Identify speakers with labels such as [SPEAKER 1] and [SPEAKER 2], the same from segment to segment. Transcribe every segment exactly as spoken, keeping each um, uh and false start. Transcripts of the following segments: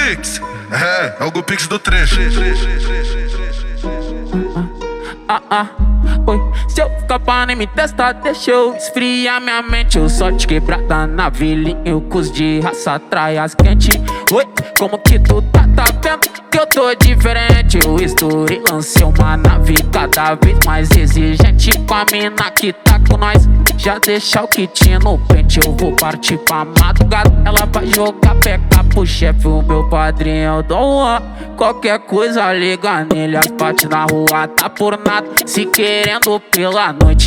[SPEAKER 1] Pix. É, é o Go Pix do trecho.
[SPEAKER 2] Ah, ah, oi. Se eu ficar pra nem me testar, deixa eu esfriar minha mente. Eu só te quebrada na vilinha, cus de raça, traias quente. Oi, como que tu tá, tá vendo que eu tô diferente? Eu estourei, lancei uma nave cada vez mais exigente. Com a mina que tá com nós, já deixa o kit no pente. Eu vou partir pra madrugada, ela vai jogar peca pro chefe. O meu padrinho é o Dom Juan. Qualquer coisa liga nele, as partes na rua tá por nada, se querendo pela noite.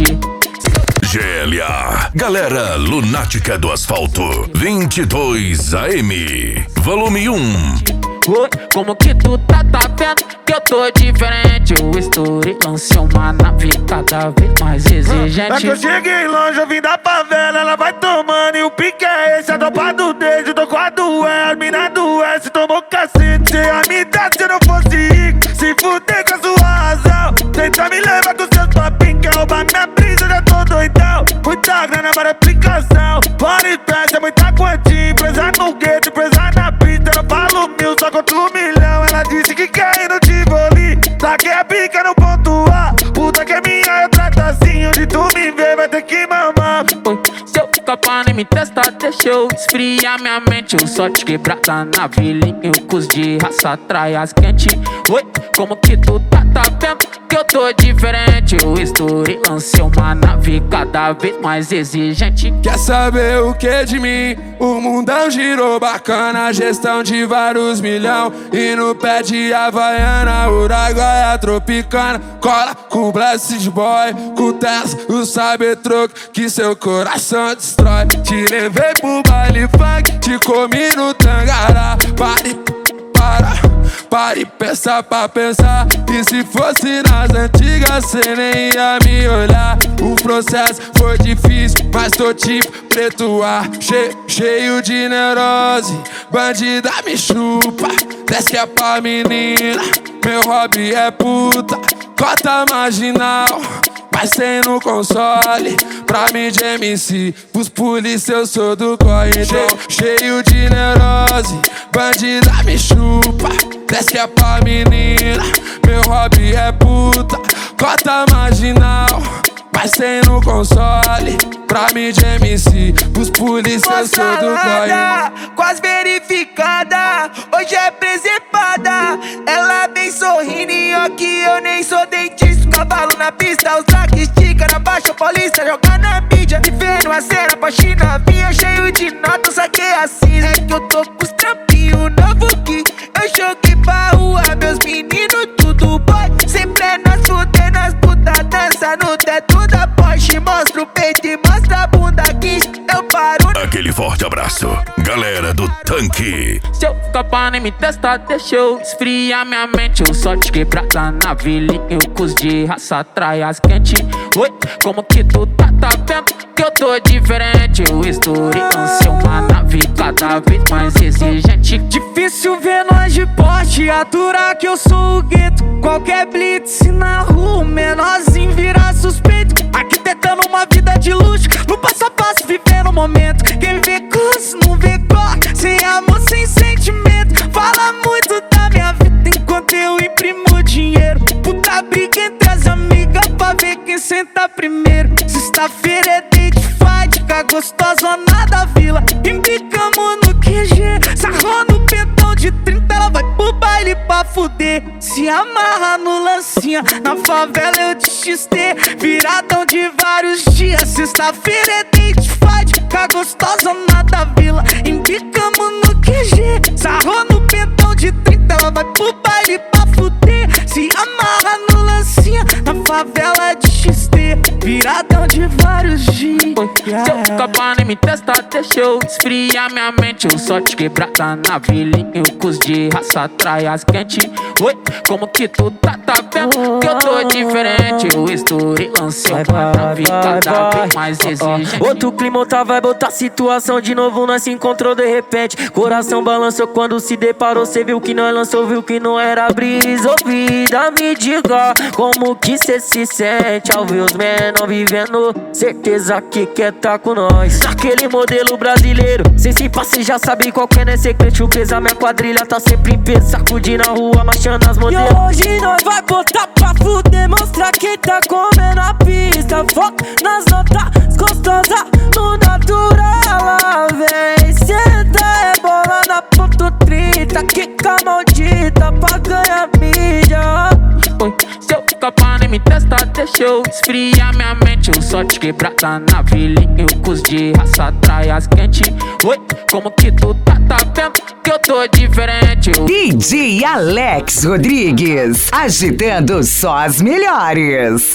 [SPEAKER 3] G L A, Galera Lunática do Asfalto, vinte e dois A M, volume um.
[SPEAKER 2] Oi, como que tu tá, tá vendo que eu tô diferente? Eu estourei, lancei uma nave cada vez mais exigente.
[SPEAKER 4] É que eu cheguei longe, eu vim da favela, ela vai tomando e o pique é esse. A tropa do desde, tô com a do E, as mina do S, tomou cacete. Cê ia me dar se eu não fosse rico, se fuder com a sua razão. Tenta me levar com seus papinhos, quer roubar minha brisa, já tô doidão. Muita grana para aplicação, fora e peça, muita quantia. Presa no gueto, presa na pista, eu falo mil, só contra um milhão. Ela disse que quer ir no Tivoli, saquei a pica no ponto A. Puta que é minha, eu trato assim, onde tu me vê vai ter que mamar.
[SPEAKER 2] Oi, se eu ficar pra nem me testar, deixa eu esfriar minha mente. Eu só te quebrada na vilinha, cus de raça, traias quente. Oi, como que tu tá, tá vendo que eu tô diferente? Eu estourei, lancei uma nave cada vez mais exigente.
[SPEAKER 5] Quer saber o que de mim? O mundão girou bacana, gestão de vários milhão. E no pé de Havaiana, Uruguaia tropicana. Cola com Blessed Boy, com Tess, o Cybertruck, que seu coração destrói. Te levei pro baile funk, te comi no Tangará. Pare, para, pare e peça pra pensar. E se fosse nas antigas, cê nem ia me olhar. O processo foi difícil, mas tô tipo preto ar, cheio, cheio de neurose. Bandida me chupa, desce que é pra menina. Meu hobby é puta, cota marginal, mas sem no console. Pra mim de M C, pros polícia eu sou do corre. Cheio, cheio de neurose, bandida me chupa, desce que é pra menina. Meu hobby é puta, cota marginal, mas sem no console. Pra mim de M C, pros polícia eu sou do corre.
[SPEAKER 6] Quase verificada, hoje é preservada. Ela vem sorrindo e ó que eu nem sou dentista. Cavalo na pista, os traques estica na Baixa Paulista, jogar na mídia, vivendo a cena pra China. Vinha cheio de nota, saquei assim. É que eu tô com os trampinhos novo que eu joguei pra rua. Meus meninos tudo boy, sempre é nós fuder, nós puta dança no teto da Porsche. Mostra o peito e mostra a bunda aqui, eu paro.
[SPEAKER 3] Aquele forte abraço, galera do tanque.
[SPEAKER 2] Se eu ficar pra nem me testar, deixa eu esfriar minha mente. Eu só te quebrada na vilinha, cus de raça, traias quente. Oi, como que tu tá, tá vendo que eu tô diferente? Eu estourei, lancei uma nave cada vez mais exigente.
[SPEAKER 6] Difícil ver nós de porte, aturar que eu sou o gueto. Qualquer blitz na rua, o menorzinho vira suspeito. Arquitetando uma vida de luxo, no passo a passo vivendo o momento. Quem vê curso não vê cor, sem amor, sem sentimento. Fala muito da minha vida enquanto eu imprimo dinheiro. Puta briga entre as amigas pra ver quem senta primeiro. Sexta-feira é date fight, fica gostosona da vila. Embicamos no Q G, sarrou no pentão de trinta. Ela vai pro baile pra fuder, se amarra no lancinha. Na favela eu de X T, viradão de vários dias. Sexta-feira é date fight, fica gostosona da vila. Embicamos no Q G, sarrou no pentão de trinta. Ela vai pro baile pra fuder, se amarra no lancinha. Na favela de X T, viradão de vários dias.
[SPEAKER 2] Se eu ficar pra nem me testar, deixa eu esfriar minha mente. Eu só te quebrada na vilinha, cus de raça, traias quente. Oi, como que tu tá, tá vendo que eu tô diferente? Eu estourei, lancei uma nave cada vez mais exigente.
[SPEAKER 7] Outro clima, outra vibe, outra situação. De novo nós se encontrou de repente. Coração balançou quando se deparou. Cê viu que nós lançou, viu que não era brisa. Ô vida, me diga como que cê se sente ao ver os menor vivendo. Certeza que que quer tá com nós. Aquele modelo brasileiro, sem se passe já sabe qual que é, né? Secreto, o peso, a minha quadrilha tá sempre em peso. Sacudindo a rua, marchando as modelos.
[SPEAKER 6] E hoje nós vai botar pra fuder, mostrar quem tá comendo a pista. Foca nas notas gostosas, no natural. Ela vem, senta, é bola na ponto trinta. Quica maldita pra ganhar mídia.
[SPEAKER 2] Oi, se eu ficar pra nem me testar, deixa eu esfriar minha mente. Eu só te quebrada na vilinha, eu cus de raça, trai as quente. Oi, como que tu tá, tá vendo que eu tô diferente? Eu...
[SPEAKER 8] D J Alex Rodrigues, agitando só as melhores.